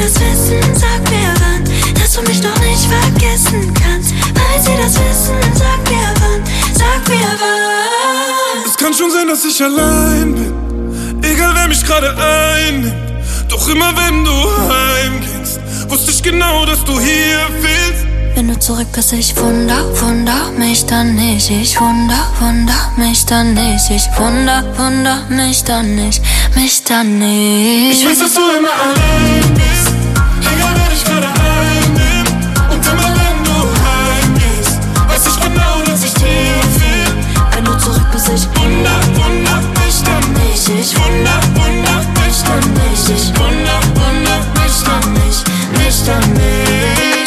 das wissen, sag mir wann, dass du mich noch nicht vergessen kannst. Weil sie das wissen, sag mir wann, sag mir wann. Es kann schon sein, dass ich allein bin, egal wer mich gerade einnimmt. Doch immer wenn du heimgehst, wusste ich genau, dass du hier fehlst. Wenn du zurück bist, ich wunder mich dann nicht. Ich wunder mich dann nicht. Ich wunder mich dann nicht. Mich dann nicht. Ich weiß, dass du immer allein bist, egal wer dich gerade einnimmt. Und immer wenn du heimgehst, weiß ich genau, dass ich dir fehl. Wenn du zurück bist, ich wunder mich dann nicht. Ich wunder mich dann nicht. Ich wunder mich dann nicht. Mich dann nicht.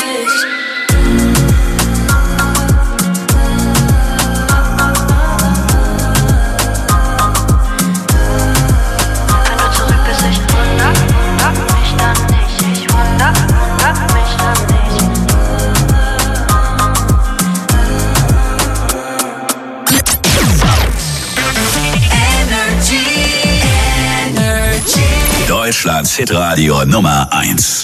Deutschlands Hitradio Nummer 1.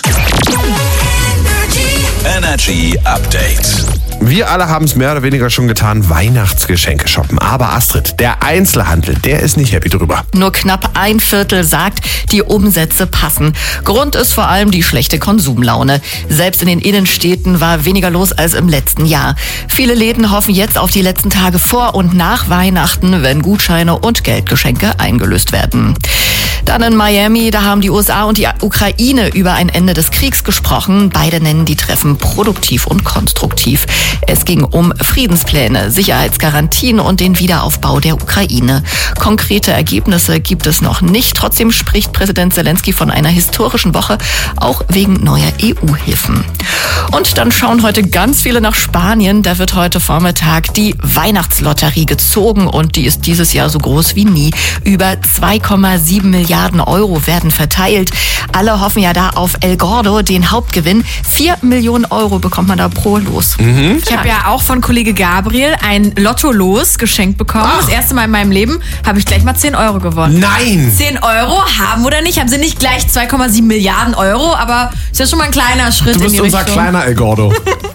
Energy Update. Wir alle haben es mehr oder weniger schon getan, Weihnachtsgeschenke shoppen. Aber Astrid, der Einzelhandel, der ist nicht happy drüber. Nur knapp 1/4 sagt, die Umsätze passen. Grund ist vor allem die schlechte Konsumlaune. Selbst in den Innenstädten war weniger los als im letzten Jahr. Viele Läden hoffen jetzt auf die letzten Tage vor und nach Weihnachten, wenn Gutscheine und Geldgeschenke eingelöst werden. Dann in Miami, da haben die USA und die Ukraine über ein Ende des Kriegs gesprochen. Beide nennen die Treffen produktiv und konstruktiv. Es ging um Friedenspläne, Sicherheitsgarantien und den Wiederaufbau der Ukraine. Konkrete Ergebnisse gibt es noch nicht. Trotzdem spricht Präsident Zelensky von einer historischen Woche, auch wegen neuer EU-Hilfen. Und dann schauen heute ganz viele nach Spanien. Da wird heute Vormittag die Weihnachtslotterie gezogen und die ist dieses Jahr so groß wie nie. Über 2,7 Milliarden Euro werden verteilt. Alle hoffen ja da auf El Gordo, den Hauptgewinn. 4 Millionen Euro bekommt man da pro Los. Ich habe ja auch von Kollege Gabriel ein Lotto-Los geschenkt bekommen. Das erste Mal in meinem Leben habe ich gleich mal 10 Euro gewonnen. Nein! 10 Euro haben oder nicht? Haben sie nicht gleich 2,7 Milliarden Euro, aber ist ja schon mal ein kleiner Schritt in die Richtung. Du bist unser kleiner El Gordo.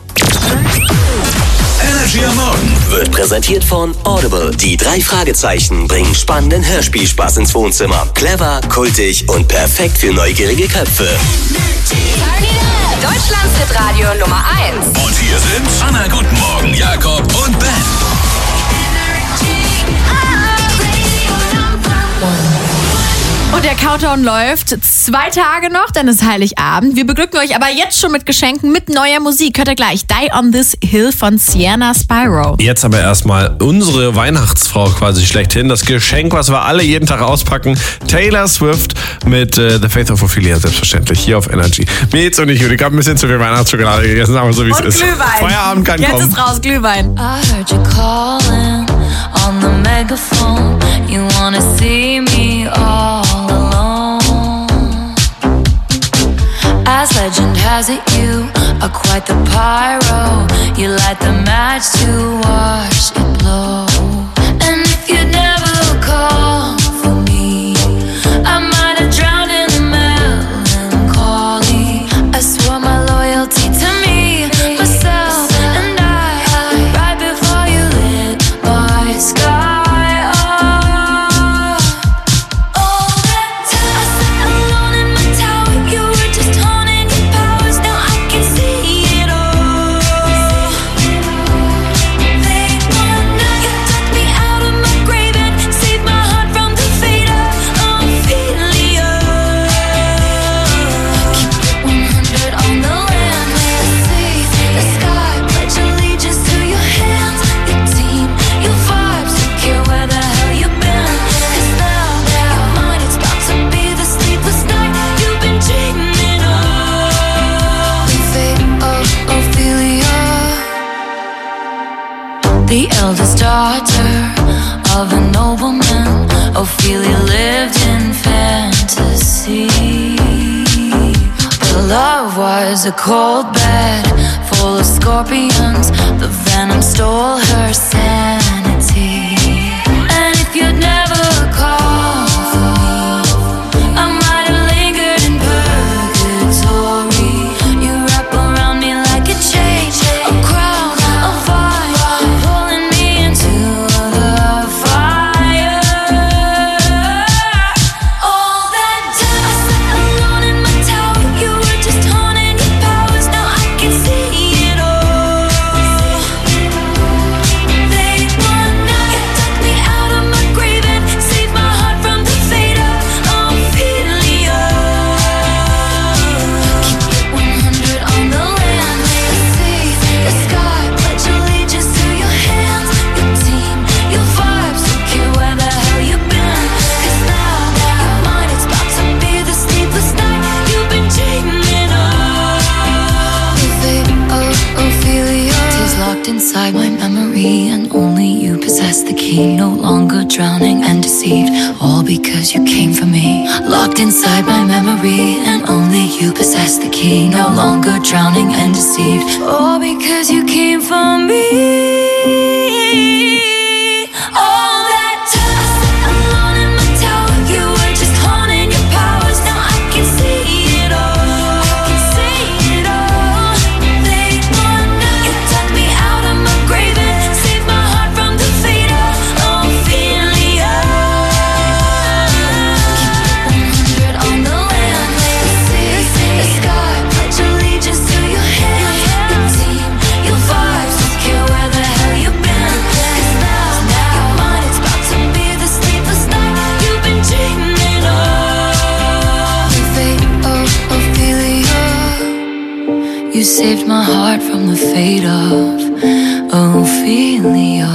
Energy am Morgen wird präsentiert von Audible. Die 3 Fragezeichen bringen spannenden Hörspielspaß ins Wohnzimmer. Clever, kultig und perfekt für neugierige Köpfe. Deutschlands Hitradio Nummer 1. Und hier sind Anna, guten Morgen, Jakob und Ben. Und der Countdown läuft 2 Tage noch, dann ist Heiligabend. Wir beglücken euch aber jetzt schon mit Geschenken, mit neuer Musik. Hört ihr gleich Die on This Hill von Sienna Spyro. Jetzt aber erstmal unsere Weihnachtsfrau quasi schlechthin. Das Geschenk, was wir alle jeden Tag auspacken. Taylor Swift mit The Faith of Ophelia, selbstverständlich, hier auf Energy. Mir geht's und ich habe ein bisschen zu viel Weihnachtsschokolade gegessen, aber so wie es ist. Glühwein. Feierabend kann jetzt kommen. Jetzt ist raus, Glühwein. I heard you calling on the megaphone. You wanna see me all alone. As legend has it, you are quite the pyro. You light the match to watch it blow. And if you never call for me, I might have drowned in the melancholy. I swore my loyalty to me, myself, and I right before you lit my sky up. All that time I sat alone in my tower, you were just haunting your powers. Now I can see it all. Late one night, you took me out of my grave and saved my heart from the fate of Ophelia. Keep it 100 on the land, let's see the sky. Pledge allegiance to your hands, your team, your vibes. Don't care where the hell you've been, 'cause now you're mine. It's about to be the sleepless night you've been dreaming of. The fate of Ophelia, the eldest daughter of a nobleman. Ophelia lived in fantasy. Her love was a cold bed full of scorpions. The venom stole her sanity. And if you'd never called for me, I might have lingered in purgatory. key, no longer drowning and deceived. All because you came for me. Locked inside my memory, and only you possess the key. No longer drowning and deceived. All because you came for me. All that time alone in my tower, you were just honing your powers. Now I can see it all. I can see it all. They want now. You dug me out of my grave and saved my heart from the fate of Ophelia. Keep 100 on the land, lay the sea, the sky. Pledge allegiance to your hand, your team, your vibes. Don't care where the hell you've been. 'Cause now you're mine. It's about to be the sleepless night you've been dreaming of. The fate of Ophelia. You saved my heart from the fate of Ophelia.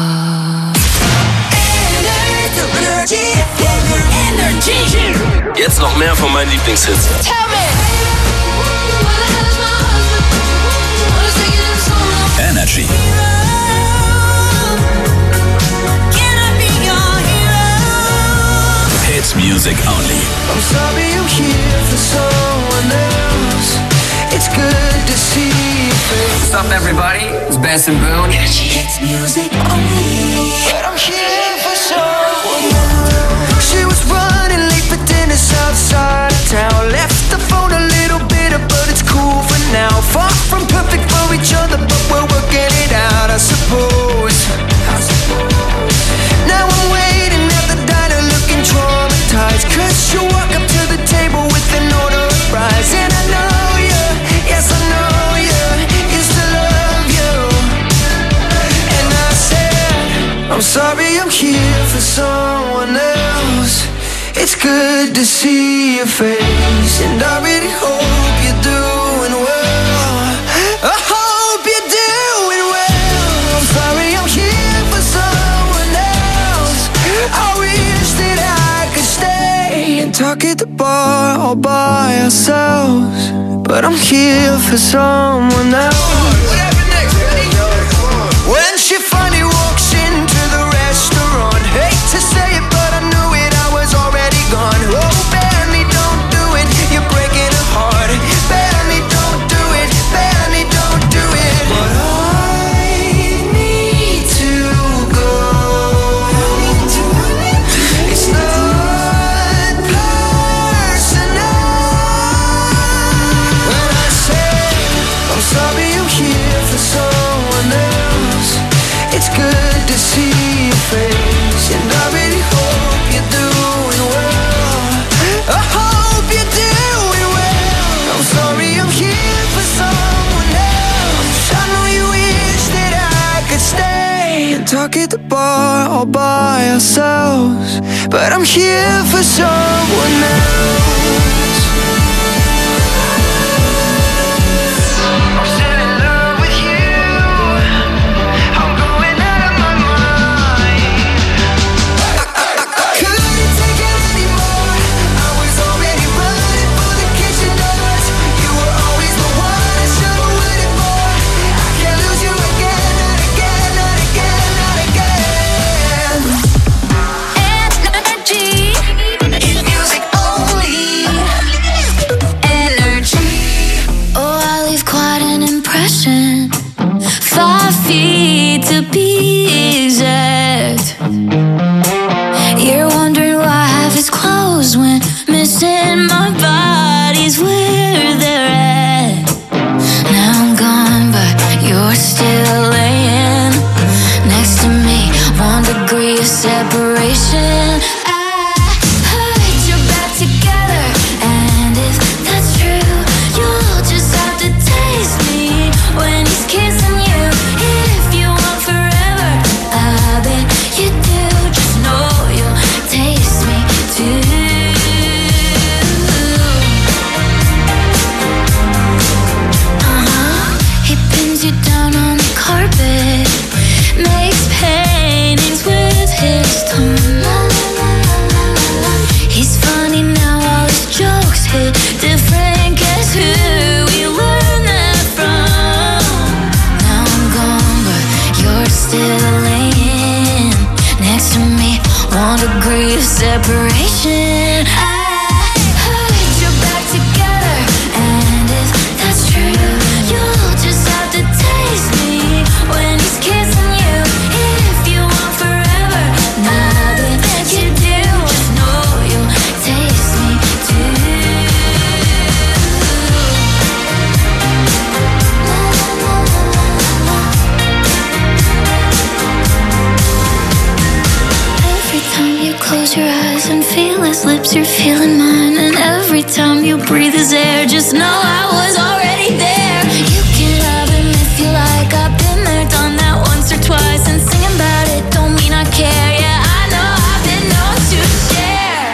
Energy. Jetzt noch mehr von meinen Lieblingshits. Tell me. Where the hell is my husband? What is taking him so long? Energy. Can I be your hero? Hits music only. I'm sorry I'm here for someone else. It's good to see your face. What's up, everybody? It's Benson Boone. It's music only. But I'm here for someone else. She was running late for dinner outside of town. Left the phone a little bitter, but it's cool for now. Far from perfect for each other, but we're working it out, I suppose. Now I'm waiting at the diner looking traumatized. 'Cause you walk up to the table with an order of fries. And I know you, yes I know you, used to love you. And I said, I'm sorry I'm here for someone else. It's good to see your face, and I really hope you're doing well. I hope you're doing well. I'm sorry I'm here for someone else. I wish that I could stay and talk at the bar all by ourselves. But I'm here for someone else. What happened next? When she finally walks into the restaurant, hate to say it, but I knew it, I was already gone. Oh, Benny, don't do it, you're breaking her heart. Benny, don't do it, Benny, don't do it. But I need to go. It's not personal. When I say I'm sorry I'm here for someone else, it's good to see your face, and I really hope you're doing well. I hope you're doing well. I'm sorry I'm here for someone else. I know you wish that I could stay and talk at the bar all by ourselves, but I'm here for someone else. I'm still in love with you. I'm going out of my mind. I couldn't take it anymore. I was already running for the kitchen doors. You were always the one I should've waited for. I can't lose you again, not again, not again, not again. Energy. It's music only. separation. I put you back together, and if that's true, you'll just have to taste me when he's kissing you. If you want forever, nothing you do, just know you'll taste me too. Every time you close your eyes and feel his lips, you're feeling mine. And every time you breathe his air, just know I was already there. You can love him if you like. I've been there, done that once or twice. And singing about it don't mean I care. Yeah, I know I've been known to share.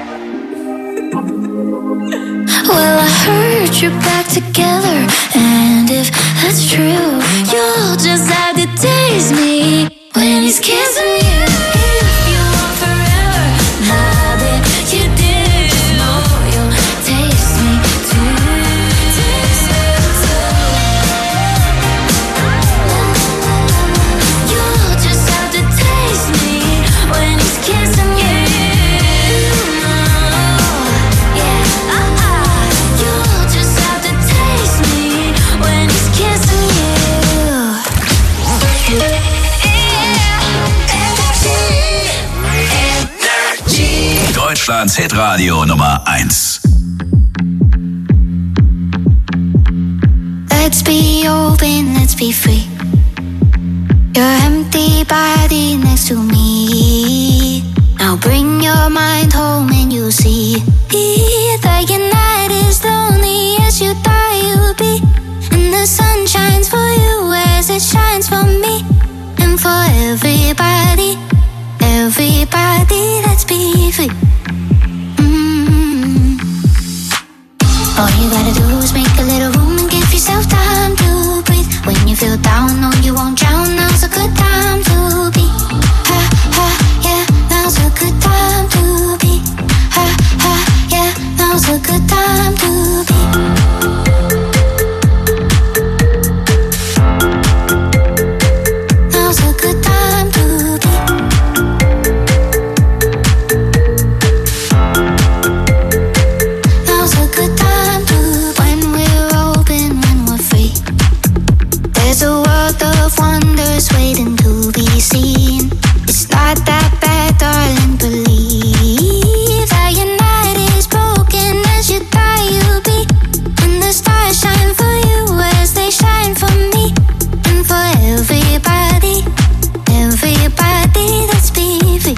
Well, I heard you're back together, and if that's true, you'll just have to taste me when he's kissing you. If you want forever, nothing you do, just know you'll taste me too. Taste me too. You'll just have to taste me when he's kissing you. Yeah, you'll just have to taste me when he's kissing you. Deutschlands Hitradio Nummer 1. Let's be open, let's be free. Your empty body next to me. Now bring your mind home and you'll see that your night is lonely as you thought you would be. And the sun shines for you as it shines for me. And for everybody, let's be free. All you gotta do is make a little room and give yourself time to breathe. When you feel down, no, you won't drown. Now's a good time to be. Ha, ha, yeah, now's a good time to be. Ha, ha, yeah, now's a good time to be. Now's a good time to be. Now's a good time to, when we're open, when we're free. There's a world of wonders waiting to be seen. It's not that bad, darling, believe that your night is broken as you thought you'd be. And the stars shine for you as they shine for me. And for everybody, let's be free.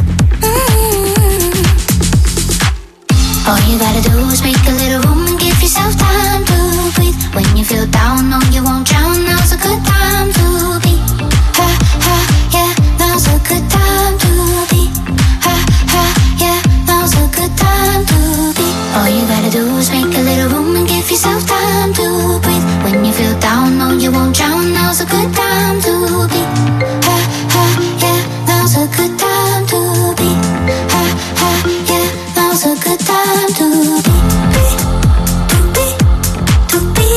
All you gotta do is make a little room and give yourself time to breathe. When you feel down, no, you won't drown. Now's a good time to be. Ha, ha, yeah, now's a good time to be. Ha, ha, yeah, now's a good time to be. All you gotta do is make a little room and give yourself time to breathe. When you feel down, no, you won't drown. Now's a good time to be. Ha, ha, yeah, now's a good time to be. Ha, ha, yeah, now's a good time to be. To be, to be,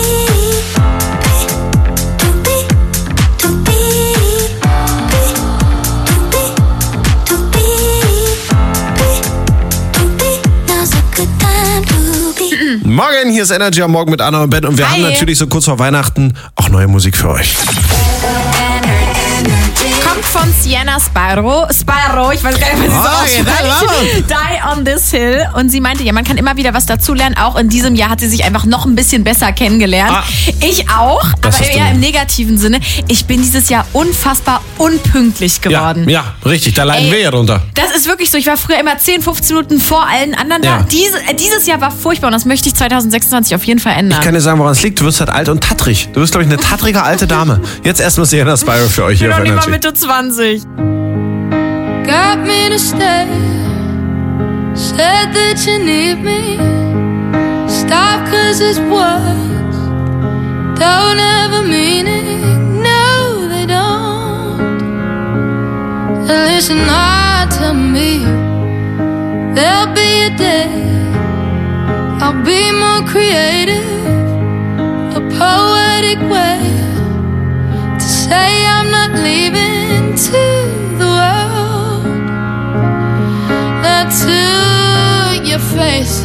to be, to be, to be, to be. Now's a good time to be. Morgen, hier ist Energy am Morgen mit Anna und Ben und wir Hi. haben natürlich so kurz vor Weihnachten auch neue Musik für euch. Kommt von Sienna Sparrow, ich weiß gar nicht, was sie so ausspricht. Die on this Hill. Und sie meinte, ja, man kann immer wieder was dazulernen. Auch in diesem Jahr hat sie sich einfach noch ein bisschen besser kennengelernt. Ich auch, Das aber hast du eher nicht. im negativen Sinne. Ich bin dieses Jahr unfassbar unpünktlich geworden. Ja, richtig, da leiden Ey, wir ja drunter. Das ist wirklich so. Ich war früher immer 10, 15 Minuten vor allen anderen Ja. da. Dieses Jahr war furchtbar und das möchte ich 2026 auf jeden Fall ändern. Ich kann dir sagen, woran es liegt. Du wirst halt alt und tattrig. Du bist, glaube ich, eine tattrige alte Dame. Jetzt erstmal Sienna Spyro für euch ich hier bin auf noch nicht mal Energy. Mitte 20. Got me to stay. Said that you need me. Stop 'cause it's words don't have a meaning. No, they don't. Listen hard to me. There'll be a day I'll be more creative, a poetic way to say I'm not leaving to the world. That's face.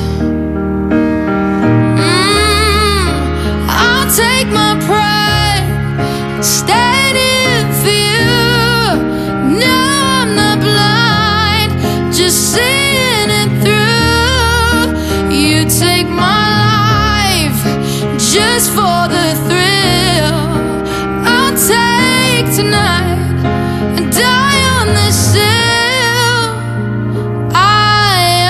I'll take my pride, standing for you. No, I'm not blind, just seeing it through. You take my life just for the thrill. I'll take tonight and die on this hill. I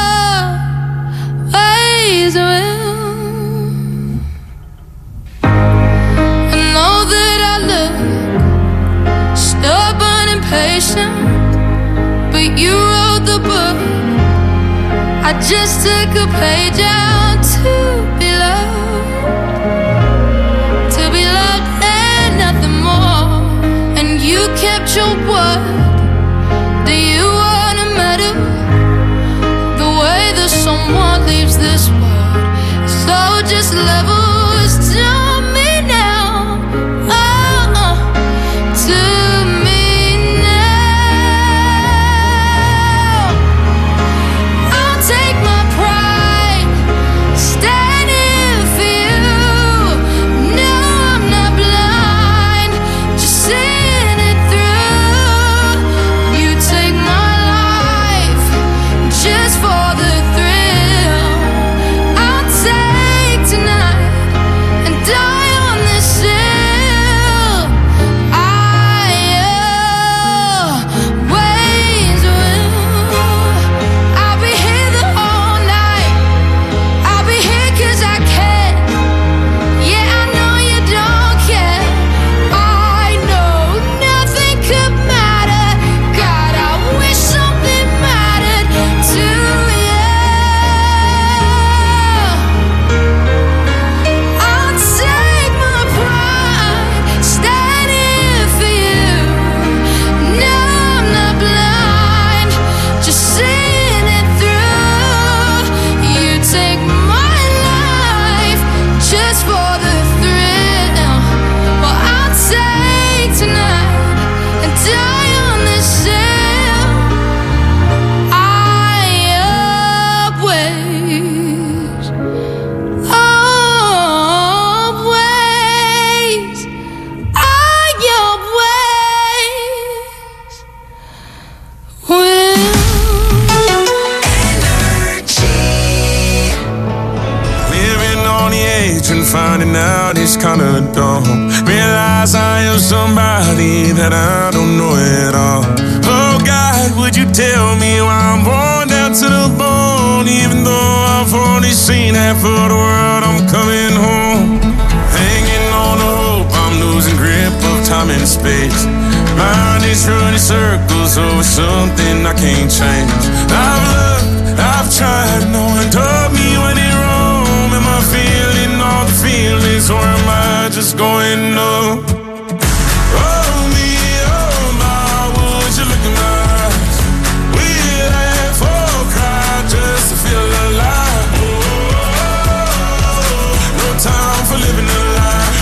always will. I know that I look stubborn and patient, but you wrote the book. I just took a page out to be loved and nothing more. And you kept your word. Do you wanna matter? The way that someone leaves this world, so just levels to me now. Oh, to me now. I'll take my pride, standing for you. No, I'm not blind, just seeing it through. You take my life just for the thrill. I'll take tonight and die on this hill. I always will. I'll be here the whole night. I'll be here 'cause I can. Yeah, I know you don't care. I know nothing could matter. God, I wish something mattered to you. I'll take my pride, standing for you. No, I'm not blind, just seeing it through. You take my life just for the thrill. Well, I'll take tonight and die on this hill. I always, always, I always will. Living on the edge and finding out it's kinda dumb. Realize I am somebody that I don't know at all. Oh God, would you tell me why I'm worn down to the bone? Even though I've only seen half of the world, I'm coming home. Hanging on to hope, I'm losing grip of time and space. Mind is running circles over something I can't change. I've looked, I've tried, no one told me when it wrong. Am I feeling all the feelings, or am I just going numb? Oh me, oh my, would you look in my eyes? We laugh or cry just to feel alive. Oh, no time for living a lie.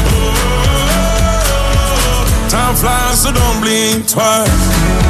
Oh, time flies, so don't blink twice.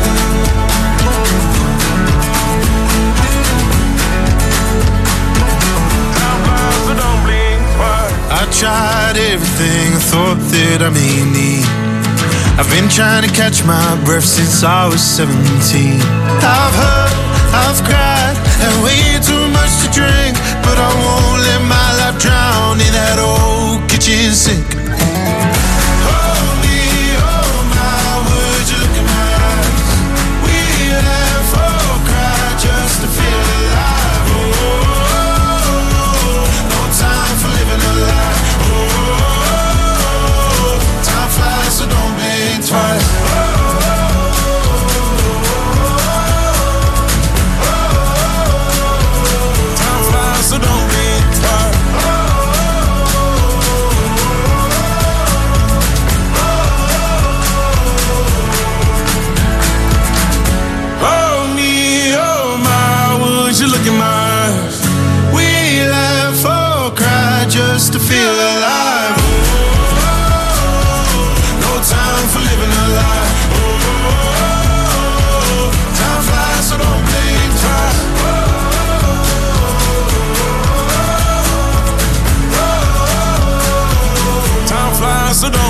Time flies, so don't blink twice. I tried everything I thought that I may need. I've been trying to catch my breath since I was 17. I've hurt, I've cried, and way too much to drink, but I won't let my life drown in that old kitchen sink. Oh me, oh my, would you look in my eyes? We laugh or cry just to feel alive. Oh, no time for living a lie. Oh, time flies, so don't blink twice. Time flies, so don't blink twice. Oh me, oh my, would you look in my eyes? We laugh or cry just to feel alive. No time for living a lie. Time flies, so don't blink twice.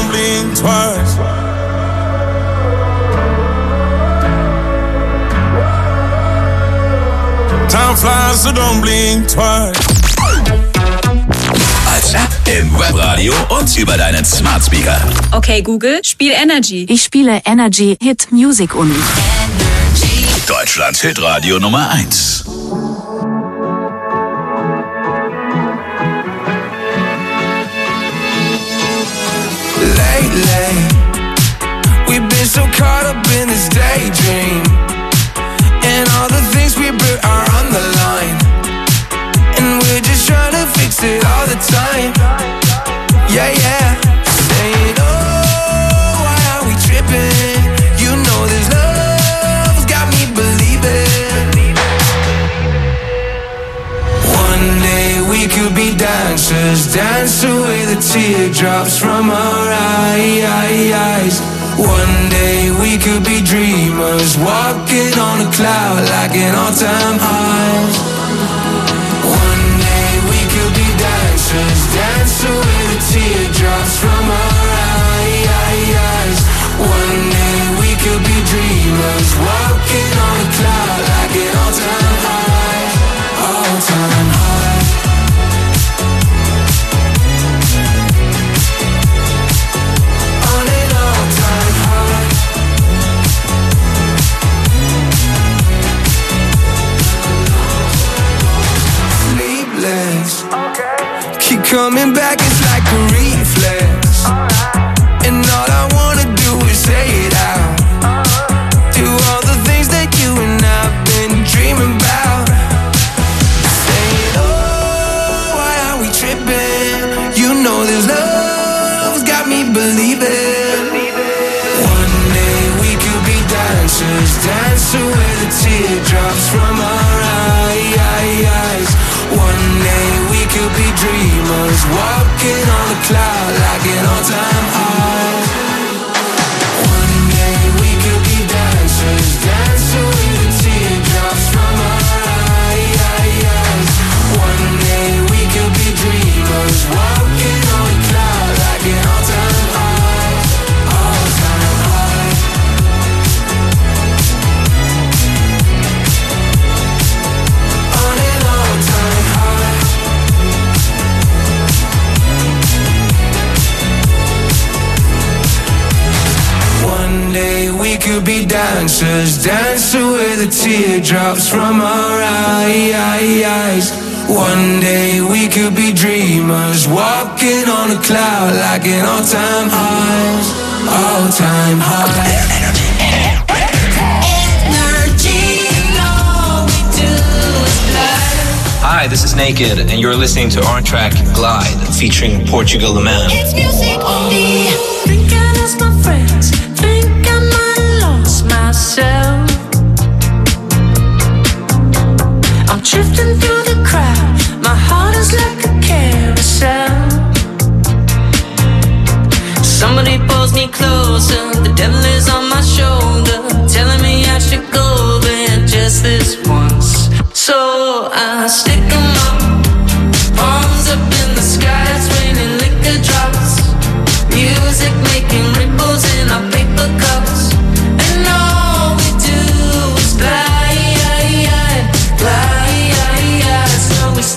don't blink twice. Time flies, so don't blink twice. Als App im Webradio und über deinen Smart Speaker. Okay, Google, spiel Energy. Ich spiele Energy Hit Music Only. Deutschlands Hitradio Nummer 1. Lately, we've been so caught up in this daydream, and all the things we built are on the line, and we're just trying to fix it all the time. Yeah, yeah. Saying, oh, why are we tripping? You know this love's got me believing. One day we could be dancers, dance away the teardrops from our eyes. One day we could be dreamers, walking on a cloud like an all-time high. One day we could be dancers, dance away the teardrops from our eyes. One day we could be dreamers, walking on a cloud like an all-time high. All-time high. Keep coming back, it's like a reflex. And all I wanna do is say it out. Do all the things that you and I've been dreaming about. Saying, oh, why are we tripping? You know this love's got me believing. One day we could be dancers, dance away the teardrops from our eyes. One day we could be dreamers, walking on a cloud like an all-time high. One day we could be dancers, dance away the teardrops from our eyes. One day we could be dreamers, walking on a cloud like an all-time high. All-time high. On an all-time high. One day we could be dancers, dance away the teardrops from our eyes. One day we could be dreamers, walking on a cloud like an all-time high. All-time high. Hi, this is Naked, and you're listening to our track Glide, featuring Portugal the Man. It's music only. Think I lost my friends. Think I might have lost myself. I'm drifting through the crowd. My heart is like a carousel. Somebody pulls me closer. The devil is on my shoulder, telling me I should go there just this once. So I stick 'em up, palms up in the sky, it's raining liquor drops, music making ripples in our paper cups, and all we do is glide, glide, glide. So we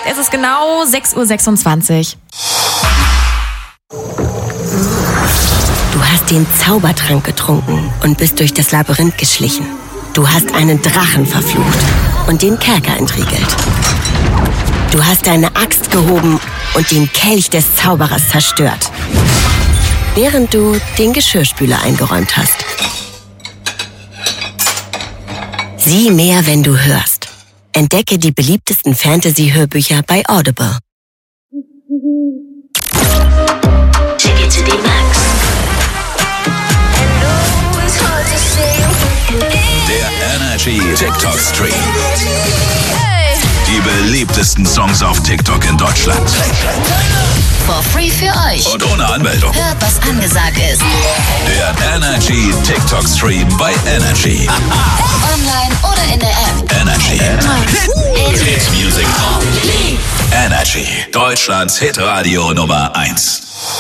Es ist genau 6:26 Uhr. Du hast den Zaubertrank getrunken und bist durch das Labyrinth geschlichen. Du hast einen Drachen verflucht und den Kerker entriegelt. Du hast deine Axt gehoben und den Kelch des Zauberers zerstört, während du den Geschirrspüler eingeräumt hast. Sieh mehr, wenn du hörst. Entdecke die beliebtesten Fantasy-Hörbücher bei Audible. GBTD Max. Der Energy TikTok Stream. Die beliebtesten Songs auf TikTok in Deutschland. For free für euch. Und ohne Anmeldung. Hört, was angesagt ist. Der Energy TikTok Stream bei Energy. Online oder in der App. Energy. Hit Music Only. Energy. Deutschlands Hitradio Nummer 1.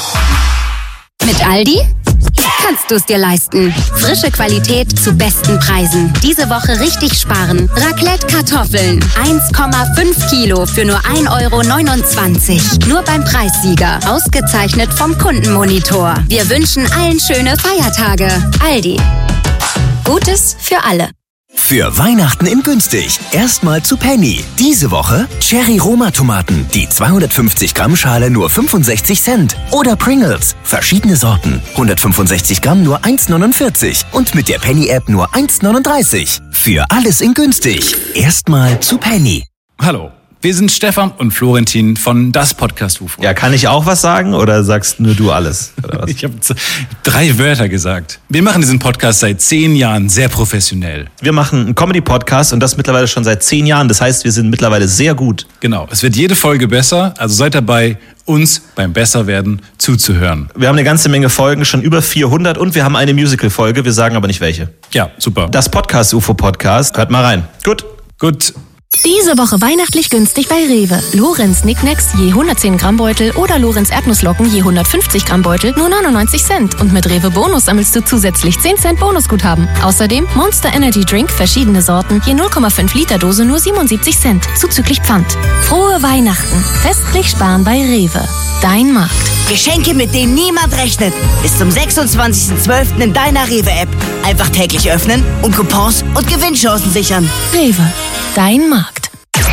Mit Aldi kannst du es dir leisten. Frische Qualität zu besten Preisen. Diese Woche richtig sparen. Raclette-Kartoffeln. 1,5 Kilo für nur 1,29 €. Nur beim Preissieger. Ausgezeichnet vom Kundenmonitor. Wir wünschen allen schöne Feiertage. Aldi. Gutes für alle. Für Weihnachten in günstig. Erstmal zu Penny. Diese Woche Cherry-Roma-Tomaten. Die 250 Gramm Schale nur 65 Cent. Oder Pringles. Verschiedene Sorten. 165 Gramm nur 1,49. Und mit der Penny-App nur 1,39. Für alles in günstig. Erstmal zu Penny. Hallo. Wir sind Stefan und Florentin von Das Podcast UFO. Ja, kann ich auch was sagen oder sagst nur du alles? Oder was? Ich habe 3 Wörter gesagt. Wir machen diesen Podcast seit 10 Jahren sehr professionell. Wir machen einen Comedy-Podcast und das mittlerweile schon seit 10 Jahren. Das heißt, wir sind mittlerweile sehr gut. Genau, es wird jede Folge besser. Also seid dabei, uns beim Besserwerden zuzuhören. Wir haben eine ganze Menge Folgen, schon über 400 und wir haben eine Musical-Folge. Wir sagen aber nicht welche. Ja, super. Das Podcast UFO-Podcast. Hört mal rein. Gut. Diese Woche weihnachtlich günstig bei Rewe. Lorenz Knickknacks je 110 Gramm Beutel oder Lorenz Erdnusslocken je 150 Gramm Beutel nur 99 Cent. Und mit Rewe Bonus sammelst du zusätzlich 10 Cent Bonusguthaben. Außerdem Monster Energy Drink verschiedene Sorten je 0,5 Liter Dose nur 77 Cent. Zuzüglich Pfand. Frohe Weihnachten. Festlich sparen bei Rewe. Dein Markt. Geschenke, mit denen niemand rechnet. Bis zum 26.12. in deiner Rewe-App. Einfach täglich öffnen und Coupons und Gewinnchancen sichern. Rewe. Dein Markt.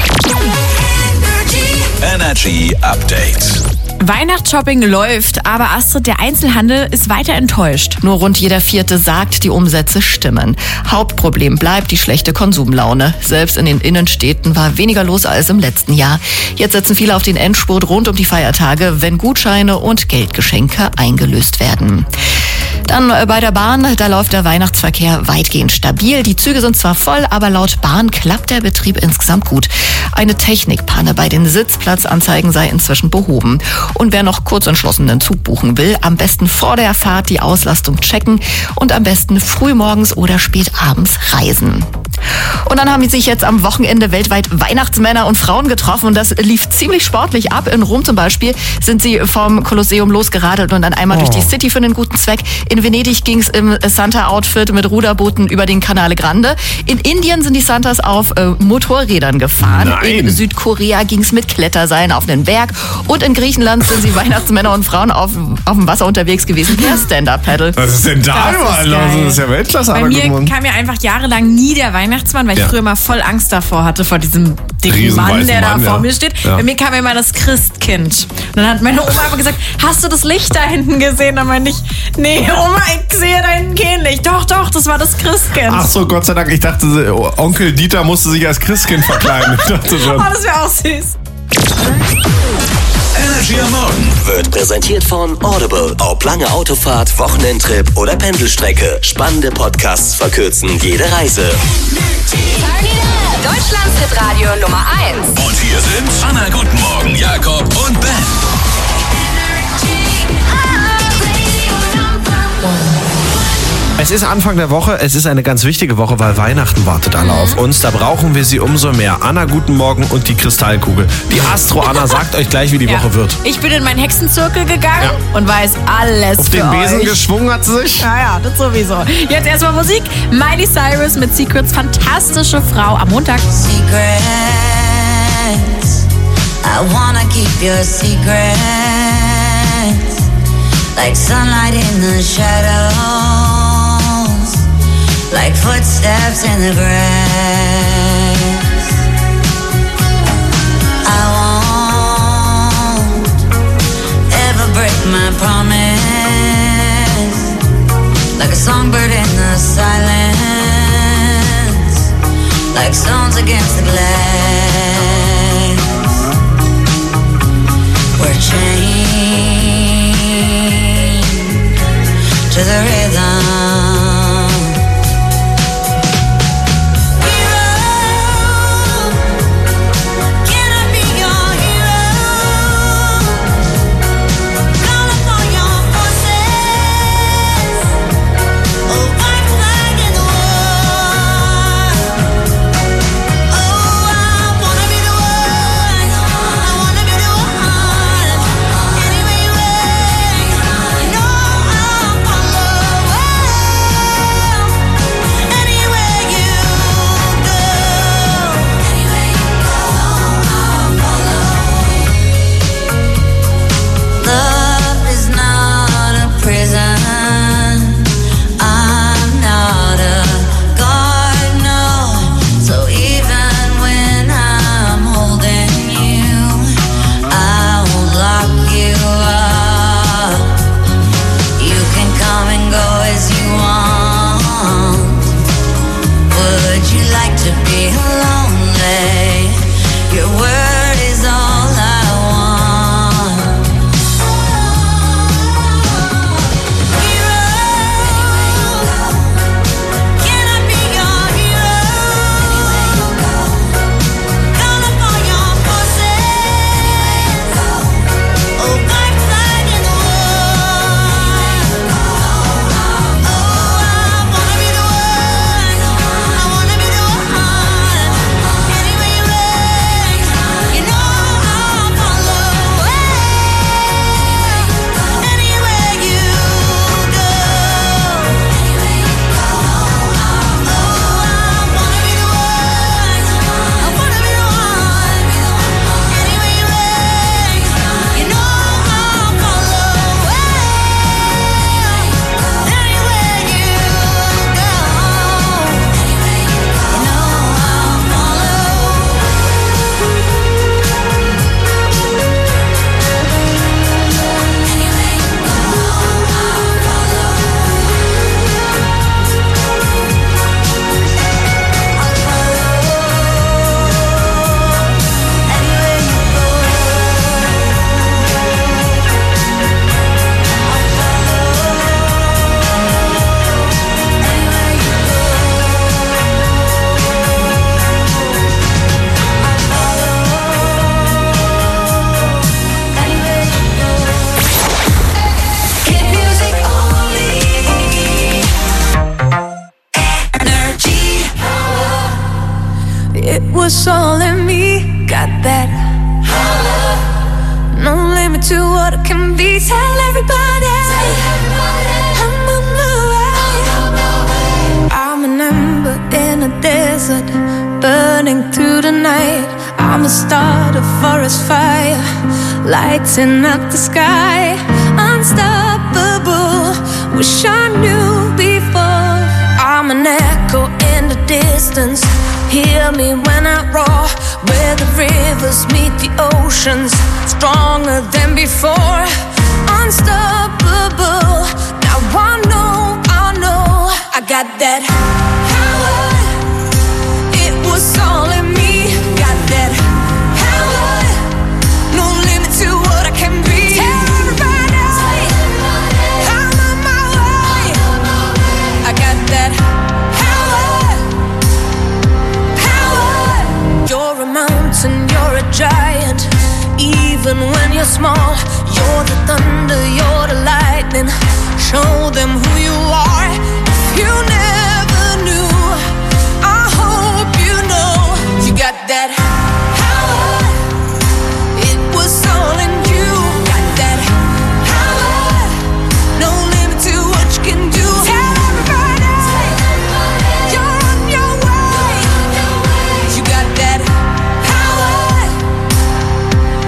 Energy Update. Weihnachtsshopping läuft, aber Astrid, der Einzelhandel ist weiter enttäuscht. Nur rund jeder Vierte sagt, die Umsätze stimmen. Hauptproblem bleibt die schlechte Konsumlaune. Selbst in den Innenstädten war weniger los als im letzten Jahr. Jetzt setzen viele auf den Endspurt rund um die Feiertage, wenn Gutscheine und Geldgeschenke eingelöst werden. Dann bei der Bahn, da läuft der Weihnachtsverkehr weitgehend stabil. Die Züge sind zwar voll, aber laut Bahn klappt der Betrieb insgesamt gut. Eine Technikpanne bei den Sitzplatzanzeigen sei inzwischen behoben. Und wer noch kurz entschlossen einen Zug buchen will, am besten vor der Fahrt die Auslastung checken und am besten frühmorgens oder spät abends reisen. Und dann haben sich jetzt am Wochenende weltweit Weihnachtsmänner und Frauen getroffen und das lief ziemlich sportlich ab. In Rom zum Beispiel sind sie vom Kolosseum losgeradelt und dann einmal durch die City für einen guten Zweck. In Venedig ging es im Santa-Outfit mit Ruderbooten über den Canale Grande. In Indien sind die Santas auf Motorrädern gefahren. Nein. In Südkorea ging es mit Kletterseilen auf einen Berg. Und in Griechenland sind sie Weihnachtsmänner und Frauen auf dem Wasser unterwegs gewesen per Stand-Up-Paddle. Was ist denn da überall? Das ist ja Weltklasse. Bei mir kam ja einfach jahrelang nie der Weihnachtsmann, weil ich früher mal voll Angst davor hatte, vor diesem dicken Mann, der da vor mir steht. Ja. Bei mir kam immer das Christkind. Und dann hat meine Oma einfach gesagt, hast du das Licht da hinten gesehen? Dann meinte ich, nee, Oma, ich sehe da hinten kein Licht. Doch, das war das Christkind. Ach so, Gott sei Dank. Ich dachte, Onkel Dieter musste sich als Christkind verkleiden. Ich dachte schon. Oh, das wäre auch süß. Energy am Morgen Wird präsentiert von Audible. Ob lange Autofahrt, Wochenendtrip oder Pendelstrecke. Spannende Podcasts verkürzen jede Reise. Deutschlands Hitradio Nummer 1. Und hier sind Anna, guten Morgen, Jakob und Ben. Es ist Anfang der Woche, es ist eine ganz wichtige Woche, weil Weihnachten wartet alle auf uns. Da brauchen wir sie umso mehr. Anna, guten Morgen und die Kristallkugel. Die Astro-Anna sagt euch gleich, wie die Woche wird. Ich bin in meinen Hexenzirkel gegangen und weiß alles auf für den Besen euch. geschwungen hat sie sich. Ja, das sowieso. Jetzt erstmal Musik. Miley Cyrus mit Secrets, fantastische Frau am Montag. Secrets, I wanna keep your secrets, like sunlight in the shadows, like footsteps in the grass. I won't ever break my promise, like a songbird in the silence, like stones against the glass. We're chained to the rhythm. Was all in me, got that. No limit to what it can be. Tell everybody, I'm on my way. I'm an ember in a desert, burning through the night. I'm a start, a forest fire, lighting up the sky. Unstoppable, wish I knew before. I'm an echo in the distance, hear me when I roar, where the rivers meet the oceans, stronger than before. Unstoppable, now I know, I got that power. It was all in me, got that power. No limit to what I can be. Tell everybody, I'm on my way. I got that power. You're a mountain, you're a giant. Even when you're small, you're the thunder, you're the lightning. Show them who you are. If you never knew, I hope you know. You got that power. It was all in you. Got that power. No limit to what you can do. Tell everybody, you're on your way. You got that power.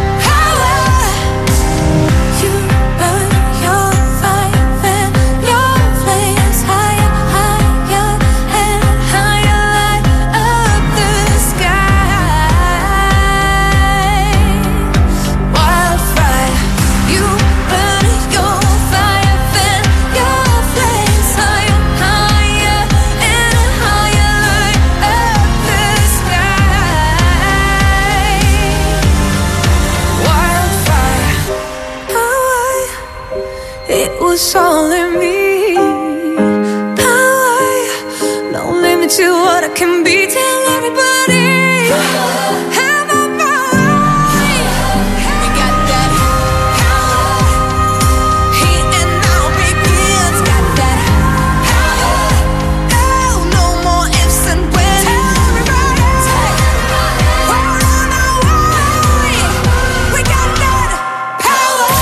it's all in me. Power, no limit to what I can be. Tell everybody, have a party. We got that power, here and now, baby. It's got that power. Oh, no more ifs and buts. Tell everybody, we're on our way. We got that power.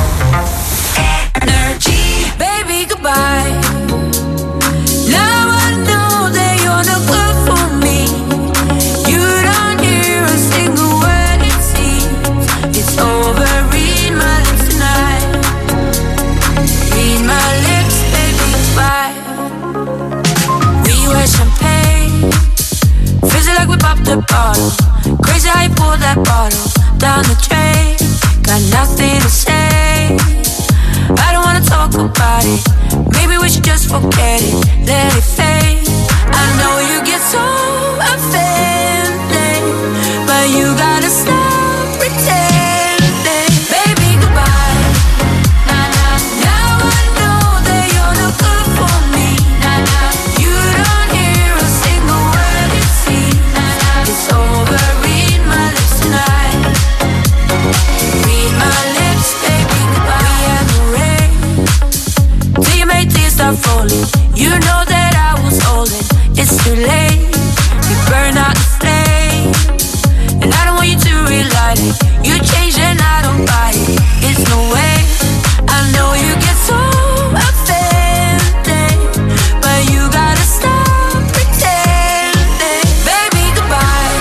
Energy, baby, goodbye. Now I know that you're no good for me. You don't hear a single word it seems. It's over, read my lips tonight. Read my lips, baby, goodbye. We were champagne, fizzy like we popped the bottle. Crazy how you pulled that bottle down the drain. Got nothing to say, I don't wanna talk about it. Maybe we should just forget it, let it fade. I know you get so offended, but you gotta stop pretending. Baby, goodbye. Now I know that you're no good for me. You don't hear a single word it seems. It's over, read my lips tonight. Read my lips, baby, goodbye. We had no rain till you made tears start falling. You know that I was holding. It's too late. You burn out the flame, and I don't want you to relight it. You change and I don't buy it. It's no way. I know you get so offended, but you gotta stop pretending. Baby, goodbye.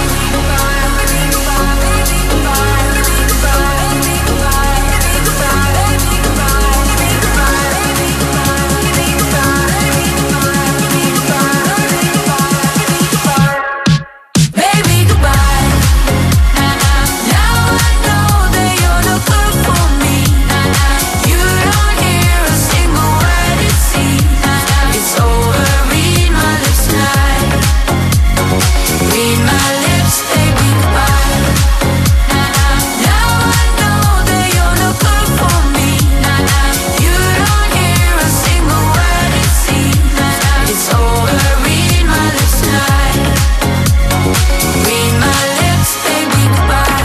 Baby, goodbye. Now I know that you're no good for me. You don't hear a single word it seems. It's over, read my lips tonight. Read my lips, baby, goodbye. Now I know that you're no good for me. You don't hear a single word it seems. It's over, read my lips tonight. Read my lips, baby, goodbye.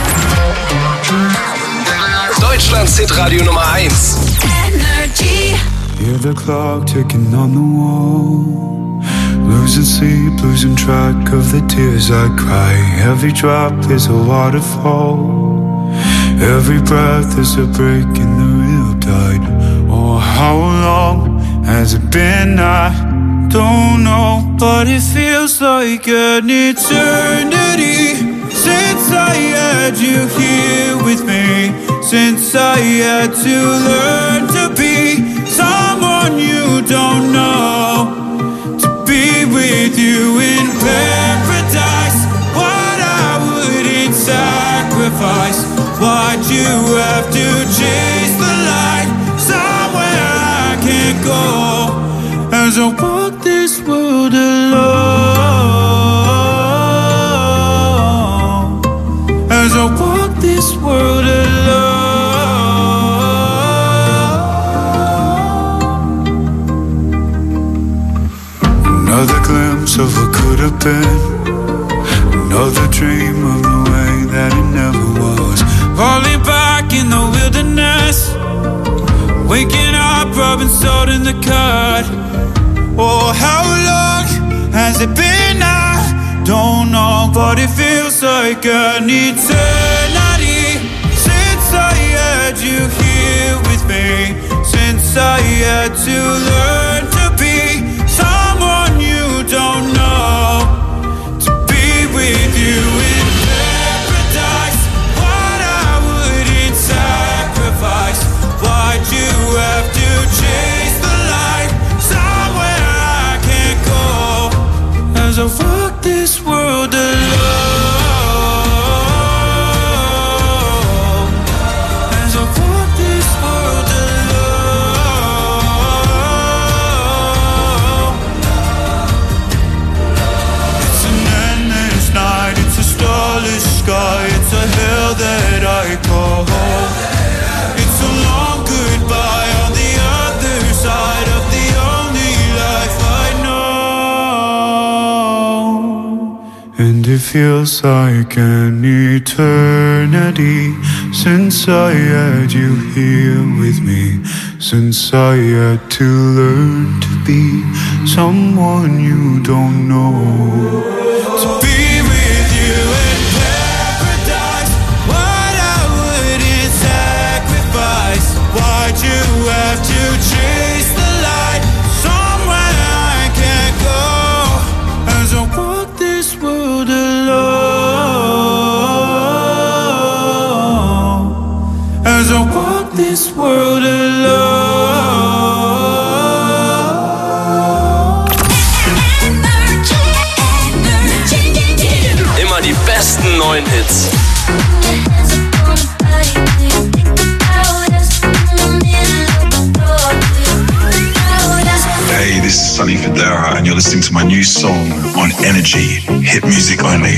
Deutschlands Hitradio Nummer 1. Energy. Hear the clock ticking on the wall. Losing sleep, losing track of the tears I cry. Every drop is a waterfall. Every breath is a break in the real tide. Oh, how long has it been? I don't know, but it feels like an eternity since I had you here with me. Since I had to learn to be someone you don't know, to be with you in paradise. What I wouldn't sacrifice. Why'd you have to chase the light somewhere I can't go? As I walk this world alone, as I walk this world alone. Another glimpse of what could have been, another dream of the way that it never was. Falling back in the wilderness, waking up, rubbing salt in the cut. Oh, how long has it been? I don't know, but it feels like an eternity since I had you here with me. Since I had to learn to be someone you don't know, to be with you in paradise. What I wouldn't sacrifice. Why'd you have to chase the light somewhere I can't go? As I walk this world alone, as I walk this world alone. feels like an eternity since I had you here with me, since I had to learn to be someone you don't know. To be with you in paradise, what I wouldn't sacrifice. Why'd you have to chase the light somewhere I can't go? As I walk this world alone, as I walk this world alone. Immer die besten neuen Hits. Hey, this is Sonny Federa, and you're listening to my new song on Energy, hit music only.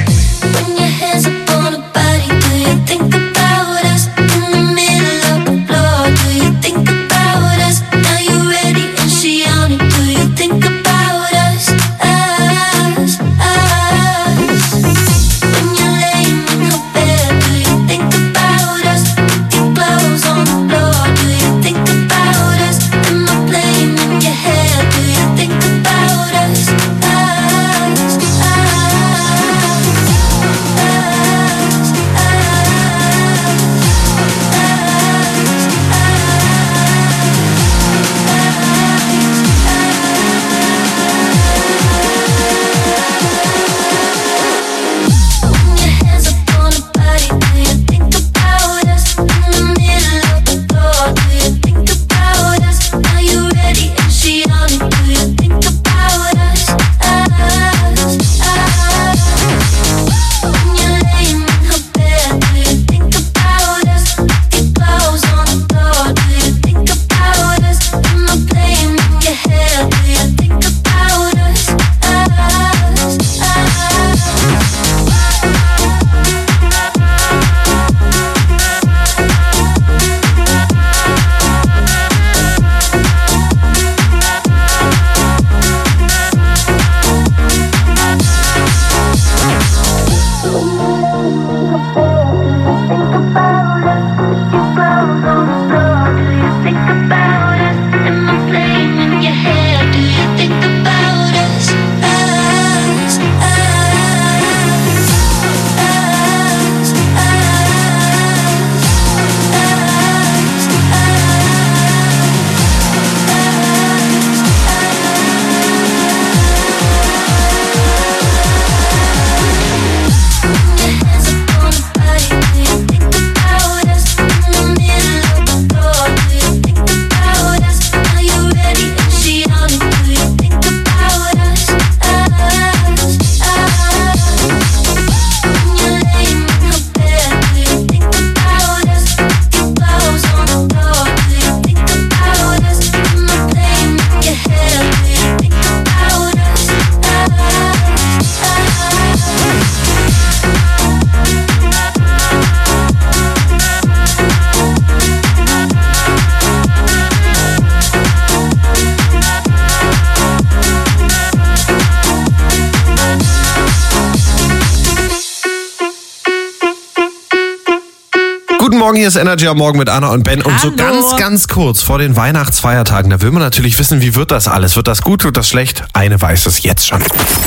Guten Morgen, hier ist Energy am Morgen mit Anna und Ben. Und so ganz kurz vor den Weihnachtsfeiertagen, da will man natürlich wissen, wie wird das alles? Wird das gut, wird das schlecht? Eine weiß es jetzt schon.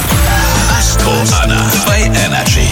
Astro Anna bei Energy.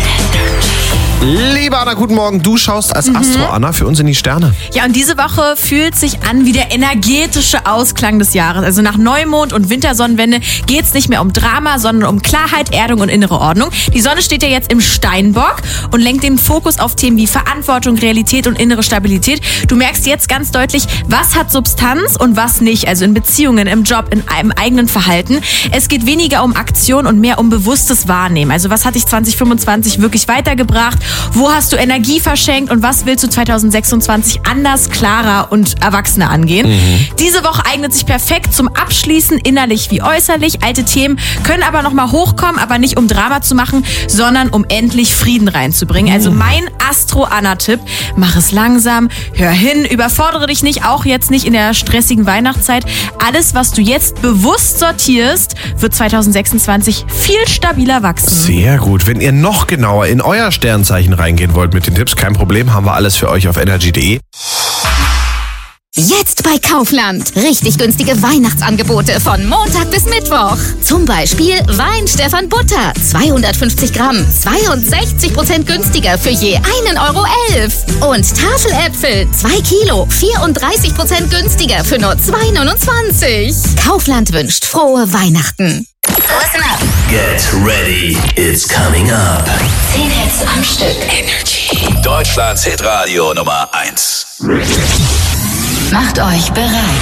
Liebe Anna, guten Morgen. Du schaust als Astro Anna für uns in die Sterne. Ja, und diese Woche fühlt sich an wie der energetische Ausklang des Jahres. Also nach Neumond und Wintersonnenwende geht es nicht mehr um Drama, sondern um Klarheit, Erdung und innere Ordnung. Die Sonne steht ja jetzt im Steinbock und lenkt den Fokus auf Themen wie Verantwortung, Realität und innere Stabilität. Du merkst jetzt ganz deutlich, was hat Substanz und was nicht. Also in Beziehungen, im Job, in einem eigenen Verhalten. Es geht weniger um Aktion und mehr um bewusstes Wahrnehmen. Also was hat dich 2025 wirklich weitergebracht? Wo hast du Energie verschenkt und was willst du 2026 anders, klarer und erwachsener angehen? Diese Woche eignet sich perfekt zum Abschließen, innerlich wie äußerlich. Alte Themen können aber nochmal hochkommen, aber nicht um Drama zu machen, sondern um endlich Frieden reinzubringen. Also mein Astro-Anna-Tipp, mach es langsam, hör hin, überfordere dich nicht, auch jetzt nicht in der stressigen Weihnachtszeit. Alles, was du jetzt bewusst sortierst, wird 2026 viel stabiler wachsen. Sehr gut. Wenn ihr noch genauer in euer Sternzeichen reingehen wollt mit den Tipps, kein Problem, haben wir alles für euch auf energy.de. Jetzt bei Kaufland. Richtig günstige Weihnachtsangebote von Montag bis Mittwoch. Zum Beispiel Wein Stefan Butter. 250 Gramm. 62% günstiger für je 1,11 €. Und Tafeläpfel. 2 Kilo. 34% günstiger für nur 2,29 €. Kaufland wünscht frohe Weihnachten. Listen up. Get ready. It's coming up. 10 Hits am Stück. Energy. Deutschlands Hitradio Nummer 1. Macht euch bereit.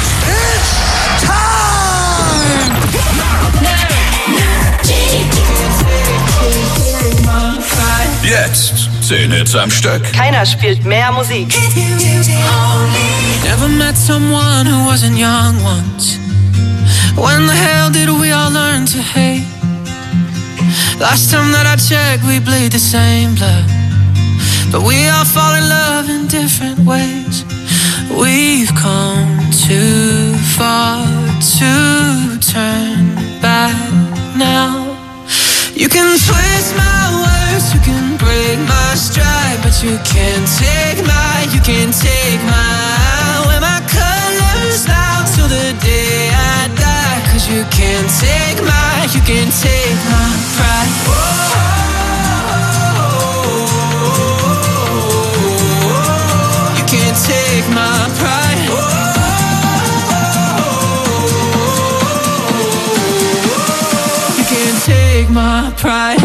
Jetzt 10 Hits am Stück. Keiner spielt mehr Musik. Never met someone who wasn't young once. When the hell did we all learn to hate? Last time that I checked, we bleed the same blood. But we all fall in love in different ways. We've come too far to turn back now. You can twist my words, you can break my stride, but you can't take my wear my colors out till the day I die. 'Cause you can't take my pride. You can't take my pride. You can't take my pride.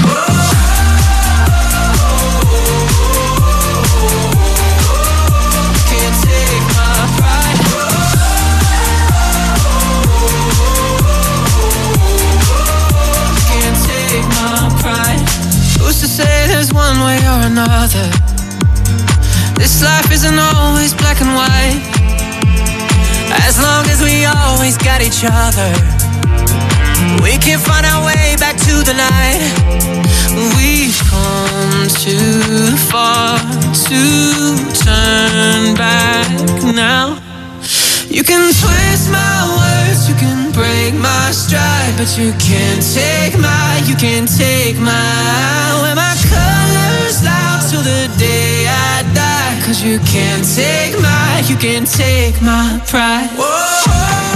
Who's to say there's one way or another? This life isn't always black and white. As long as we always got each other, we can find our way back to the light. We've come too far to turn back now. You can twist my words, you can break my stride, but you can't take my wear my colors out till the day I die. 'Cause you can't take my pride. Whoa.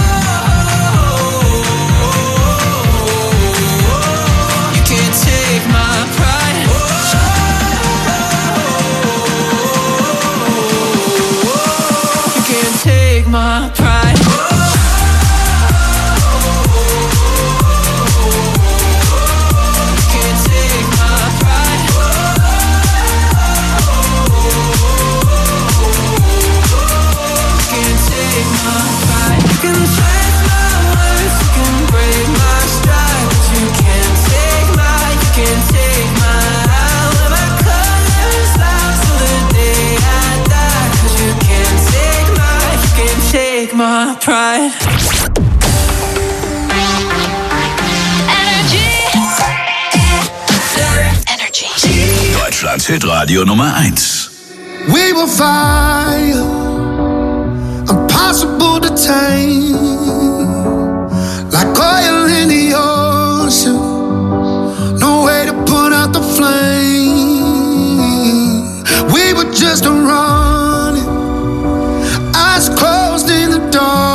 You can't take my pride. You can't take my pride. My pride. Energy. Deutschlands Hitradio Nummer 1. We will fire, impossible to tame, like oil in the ocean, no way to put out the flame. We were just running, eyes closed in the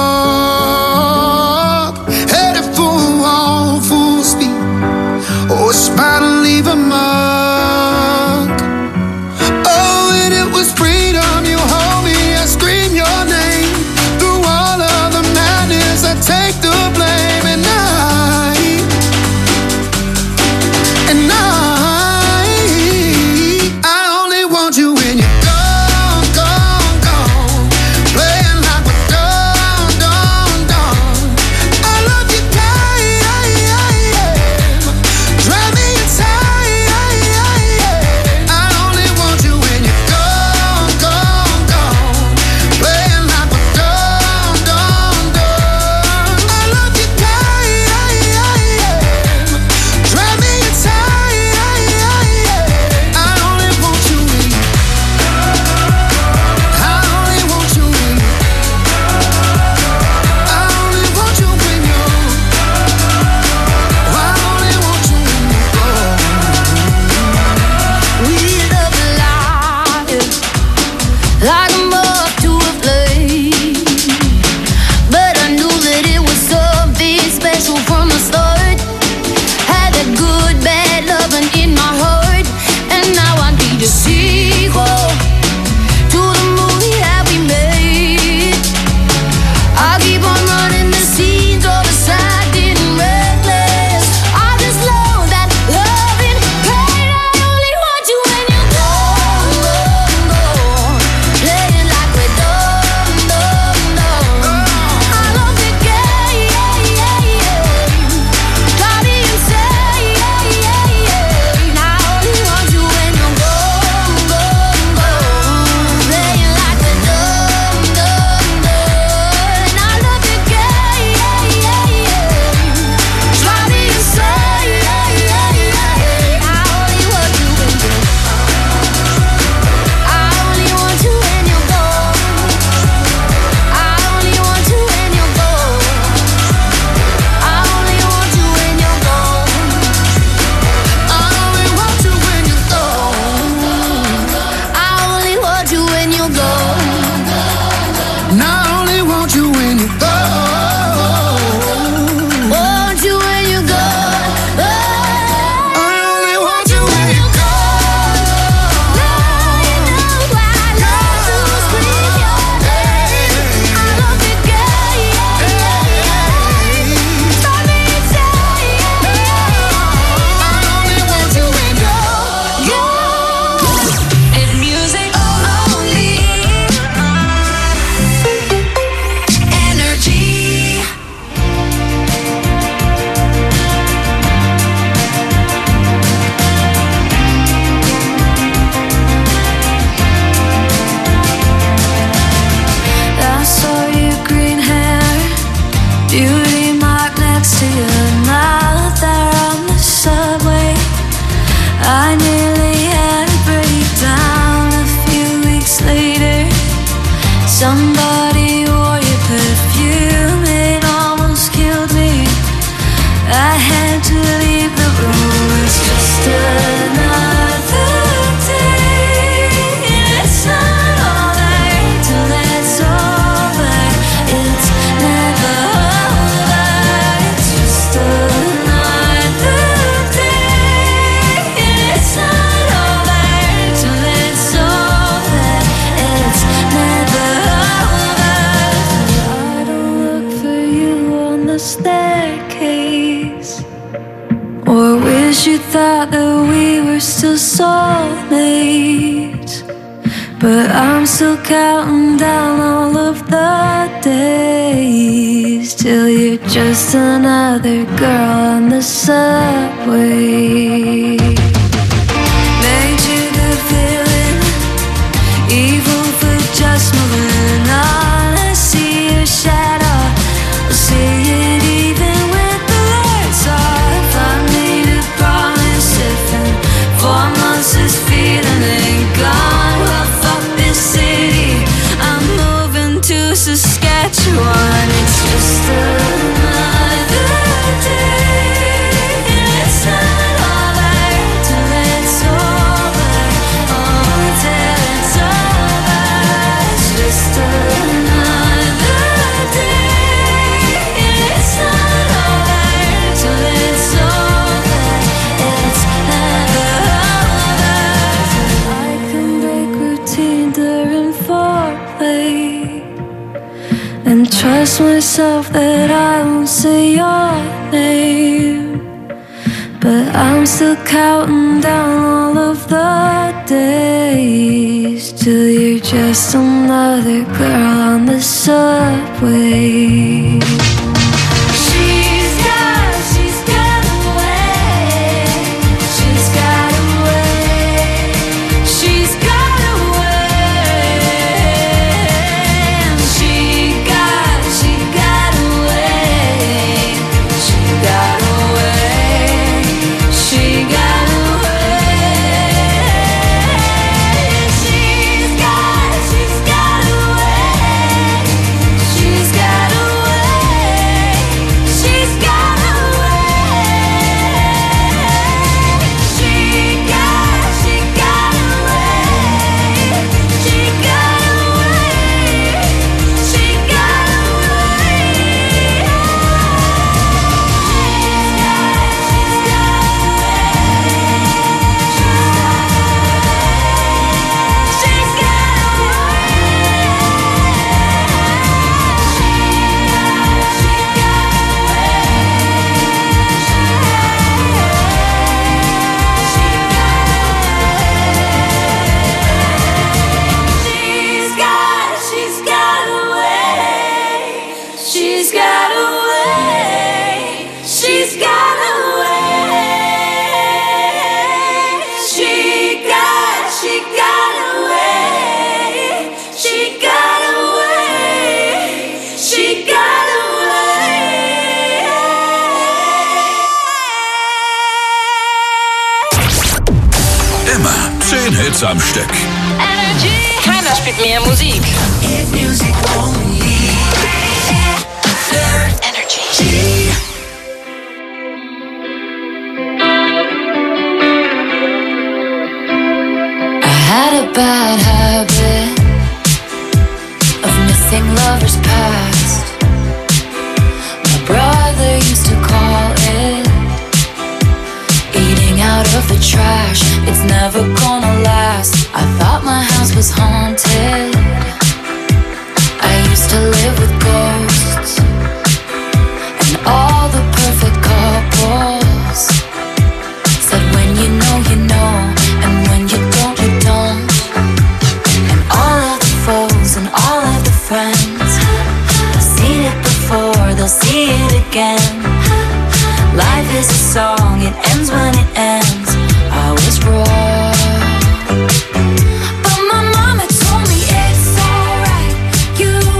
dark, headed for a wall, full speed. Oh, it's bound to leave a mark. Oh, and it was freedom. You hold me as Somebody wore your perfume, it almost killed me. I had to leave the room. It's just another day. It's not over till it's over. It's never over. It's just another day. It's not over till it's over. It's never over. I don't look for you on the staircase, or wish you thought that we were still soulmates. But I'm still counting down all of the days till you're just another girl on the subway. Made you the villain, evil for just moving on. I see your shadow, I see it even with the lights off. I made a promise if in 4 months this feeling ain't gone, well fuck this city, I'm moving to Saskatchewan. It's just another day. It's not over till it's over. Oh, till it's over. It's just another day. It's not over till it's over. It's never over. I can break routine during foreplay and trust myself that I won't say your name. But I'm still counting down all of the days till you're just another girl on the subway. She's got away. She's got away. She's got away. And she got away. She got away. She got away. She's got away. She's got away. She's got away. She got away. She got away. She got Immer 10 Hits am Stück. Keiner spielt mehr Musik. I had a bad habit of missing lovers past. My brother used to call it eating out of the trash. It's never gonna last. I thought my house was haunted. I used to live with ghosts and all the perfect couples said when you know, and when you don't, you don't. And all of the foes and all of the friends, seen it before, they'll see it again. Life is a song, it ends when it